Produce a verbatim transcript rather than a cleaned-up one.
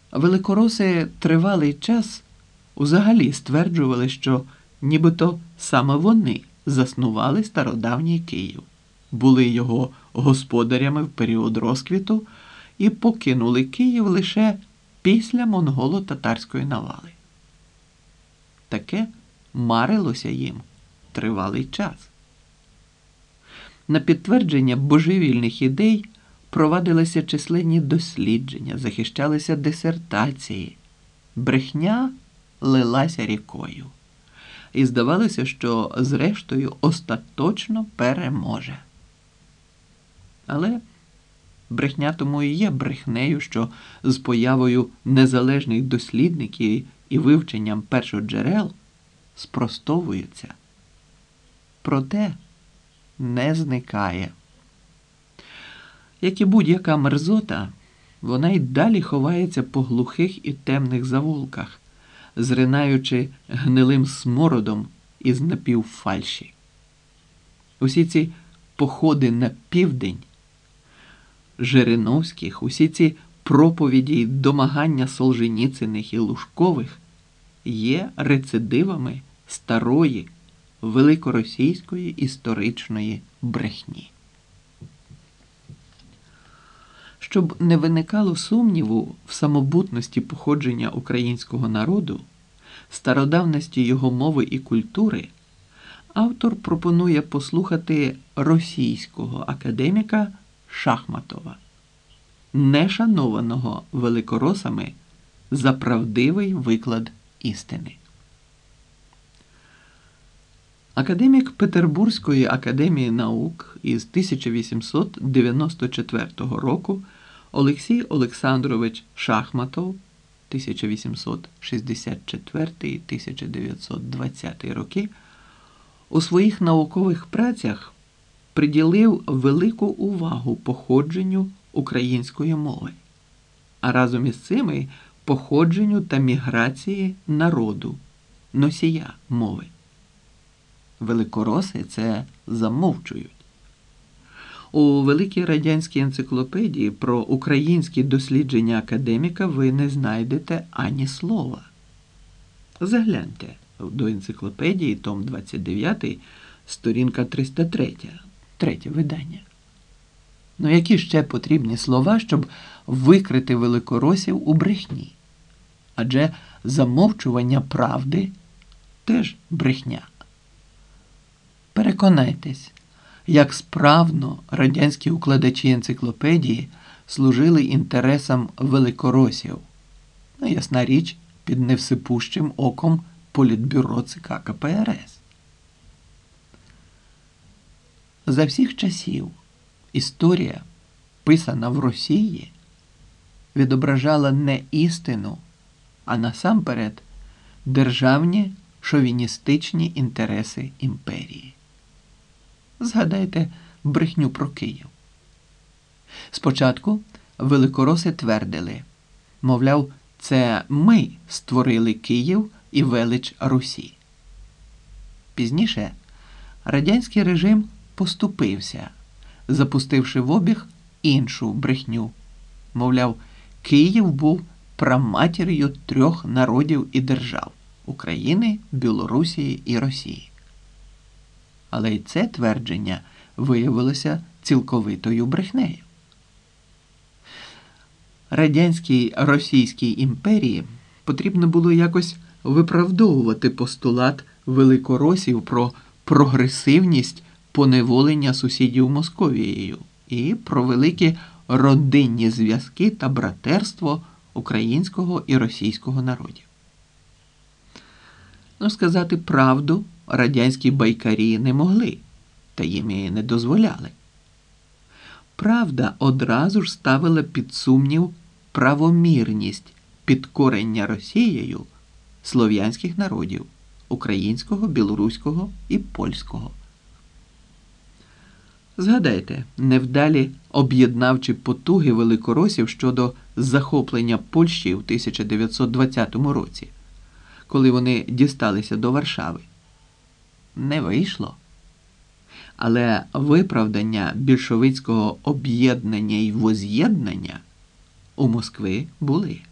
Великороси тривалий час взагалі стверджували, що нібито саме вони заснували стародавній Київ, були його господарями в період розквіту і покинули Київ лише після монголо-татарської навали. Таке марилося їм тривалий час. На підтвердження божевільних ідей провадилися численні дослідження, захищалися дисертації. Брехня лилася рікою. І здавалося, що зрештою остаточно переможе. Але брехня тому і є брехнею, що з появою незалежних дослідників і вивченням першоджерел спростовується. Проте не зникає. Як і будь-яка мерзота, вона й далі ховається по глухих і темних завулках, зринаючи гнилим смородом із напівфальші. Усі ці походи на південь Жириновських, усі ці проповіді й домагання Солженіциних і Лужкових є рецидивами старої великоросійської історичної брехні. Щоб не виникало сумніву в самобутності походження українського народу, стародавності його мови і культури, автор пропонує послухати російського академіка Шахматова, нешанованого великоросами за правдивий виклад істини. Академік Петербурзької академії наук із тисяча вісімсот дев'яносто четвертого року Олексій Олександрович Шахматов тисяча вісімсот шістдесят четвертий - тисяча дев'ятсот двадцятий роки у своїх наукових працях приділив велику увагу походженню української мови, а разом із цим і походженню та міграції народу, носія мови. Великороси це замовчують. У великій радянській енциклопедії про українські дослідження академіка ви не знайдете ані слова. Загляньте до енциклопедії, том двадцять дев'ятий, сторінка триста три, третє видання. Ну які ще потрібні слова, щоб викрити великоросів у брехні? Адже замовчування правди теж брехня. Переконайтесь, як справно радянські укладачі енциклопедії служили інтересам великоросів. Ну, ясна річ, під невсипущим оком Політбюро ЦК КПРС. За всіх часів історія, писана в Росії, відображала не істину, а насамперед державні шовіністичні інтереси імперії. Згадайте брехню про Київ. Спочатку великороси твердили, мовляв, це ми створили Київ і велич Русі. Пізніше радянський режим поступився, запустивши в обіг іншу брехню. Мовляв, Київ був праматір'ю трьох народів і держав – України, Білорусії і Росії. Але й це твердження виявилося цілковитою брехнею. Радянській Російській імперії потрібно було якось виправдовувати постулат великоросів про прогресивність поневолення сусідів Московією і про великі родинні зв'язки та братерство українського і російського народів. Ну, сказати правду радянські байкарі не могли, та їм і не дозволяли. Правда одразу ж ставила під сумнів правомірність підкорення Росією слов'янських народів – українського, білоруського і польського. Згадайте невдалі об'єднавчі потуги великоросів щодо захоплення Польщі в тисяча дев'ятсот двадцятому році, коли вони дісталися до Варшави. Не вийшло. Але виправдання більшовицького об'єднання і воз'єднання у Москви були.